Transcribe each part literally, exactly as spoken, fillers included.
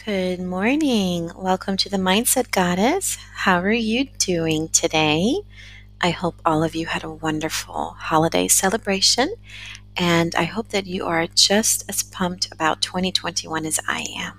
Good morning. Welcome to the Mindset Goddess. How are you doing today? I hope all of you had a wonderful holiday celebration, and I hope that you are just as pumped about twenty twenty-one as I am.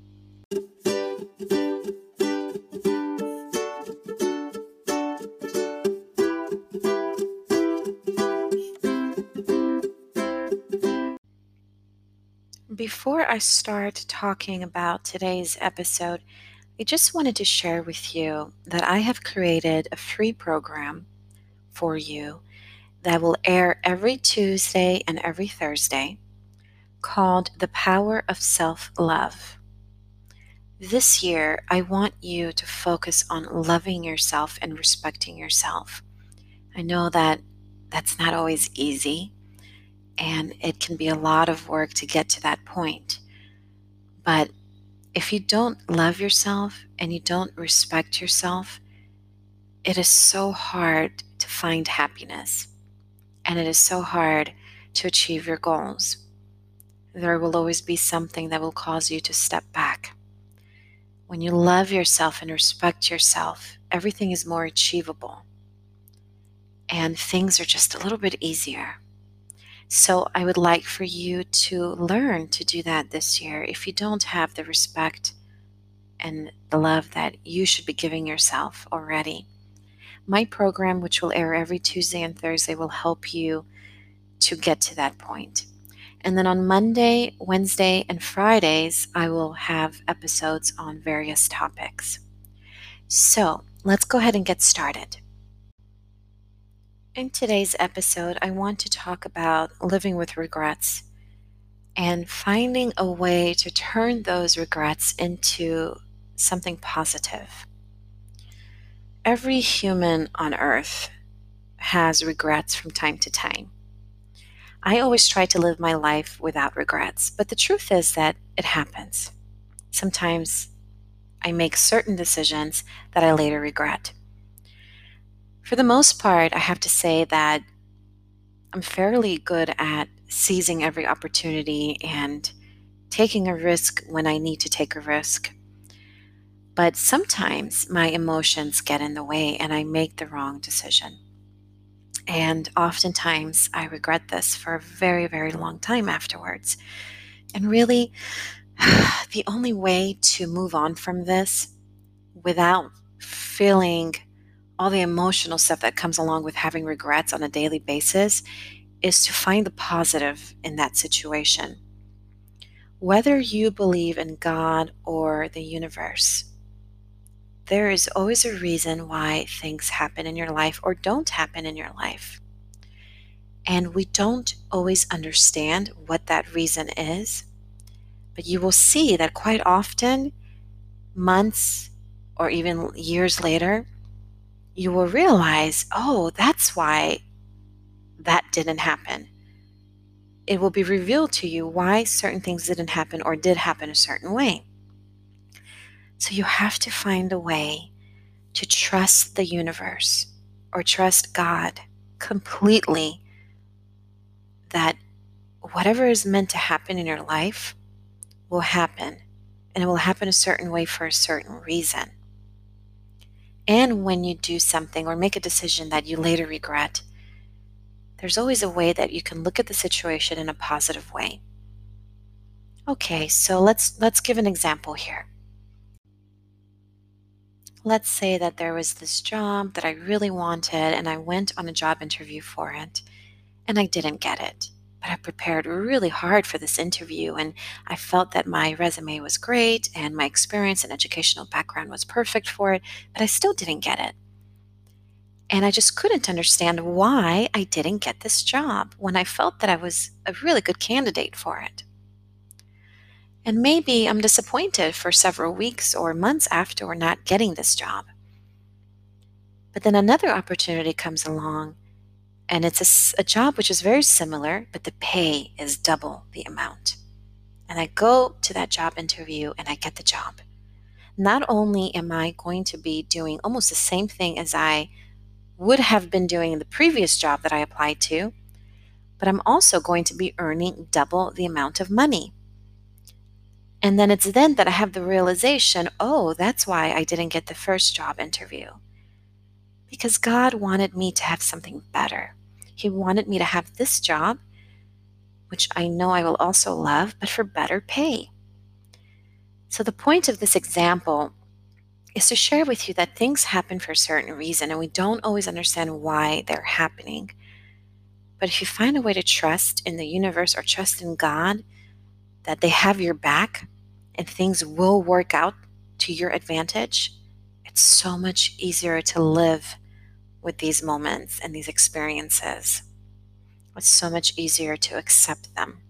Before I start talking about today's episode, I just wanted to share with you that I have created a free program for you that will air every Tuesday and every Thursday called The Power of Self-Love. This year, I want you to focus on loving yourself and respecting yourself. I know that that's not always easy, and it can be a lot of work to get to that point. But if you don't love yourself and you don't respect yourself, it is so hard to find happiness, and it is so hard to achieve your goals. There will always be something that will cause you to step back. When you love yourself and respect yourself, everything is more achievable and things are just a little bit easier. So I would like for you to learn to do that this year if you don't have the respect and the love that you should be giving yourself already. My program, which will air every Tuesday and Thursday, will help you to get to that point. And then on Monday, Wednesday, and Fridays, I will have episodes on various topics. So let's go ahead and get started. In today's episode, I want to talk about living with regrets and finding a way to turn those regrets into something positive. Every human on earth has regrets from time to time. I always try to live my life without regrets, but the truth is that it happens. Sometimes I make certain decisions that I later regret. For the most part, I have to say that I'm fairly good at seizing every opportunity and taking a risk when I need to take a risk. But sometimes my emotions get in the way and I make the wrong decision. And oftentimes I regret this for a very, very long time afterwards. And really, the only way to move on from this without feeling all the emotional stuff that comes along with having regrets on a daily basis is to find the positive in that situation. Whether you believe in God or the universe, there is always a reason why things happen in your life or don't happen in your life. And we don't always understand what that reason is, but you will see that quite often, months or even years later, you will realize, oh, that's why that didn't happen. It will be revealed to you why certain things didn't happen or did happen a certain way. So you have to find a way to trust the universe or trust God completely that whatever is meant to happen in your life will happen, and it will happen a certain way for a certain reason. And when you do something or make a decision that you later regret, there's always a way that you can look at the situation in a positive way. Okay, so let's let's give an example here. Let's say that there was this job that I really wanted and I went on a job interview for it and I didn't get it. But I prepared really hard for this interview and I felt that my resume was great and my experience and educational background was perfect for it, but I still didn't get it. And I just couldn't understand why I didn't get this job when I felt that I was a really good candidate for it. And maybe I'm disappointed for several weeks or months after not getting this job. But then another opportunity comes along, and it's a, a job which is very similar, but the pay is double the amount. And I go to that job interview and I get the job. Not only am I going to be doing almost the same thing as I would have been doing in the previous job that I applied to, but I'm also going to be earning double the amount of money. And then it's then that I have the realization, oh, that's why I didn't get the first job interview. Because God wanted me to have something better. He wanted me to have this job, which I know I will also love, but for better pay. So the point of this example is to share with you that things happen for a certain reason, and we don't always understand why they're happening. But if you find a way to trust in the universe or trust in God, that they have your back and things will work out to your advantage, it's so much easier to live with these moments and these experiences. It's so much easier to accept them.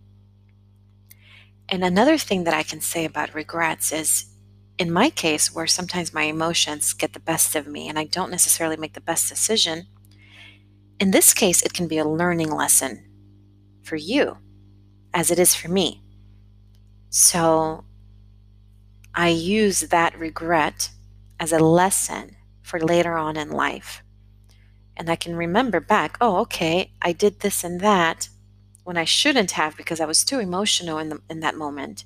And another thing that I can say about regrets is, in my case, where sometimes my emotions get the best of me and I don't necessarily make the best decision, in this case, it can be a learning lesson for you, as it is for me. So I use that regret as a lesson for later on in life. And I can remember back, oh, okay, I did this and that when I shouldn't have because I was too emotional in, the, in that moment.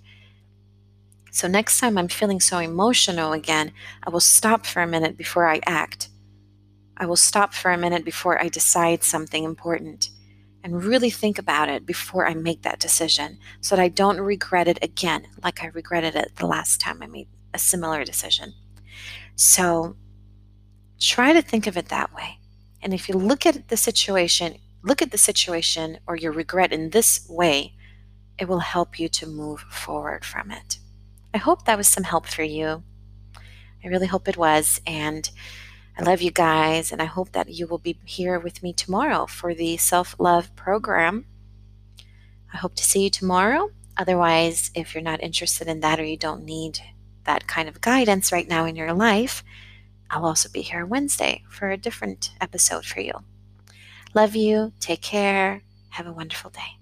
So next time I'm feeling so emotional again, I will stop for a minute before I act. I will stop for a minute before I decide something important and really think about it before I make that decision so that I don't regret it again like I regretted it the last time I made a similar decision. So try to think of it that way. And if you look at the situation, look at the situation or your regret in this way, it will help you to move forward from it. I hope that was some help for you. I really hope it was. And I love you guys. And I hope that you will be here with me tomorrow for the self-love program. I hope to see you tomorrow. Otherwise, if you're not interested in that or you don't need that kind of guidance right now in your life, I'll also be here Wednesday for a different episode for you. Love you. Take care. Have a wonderful day.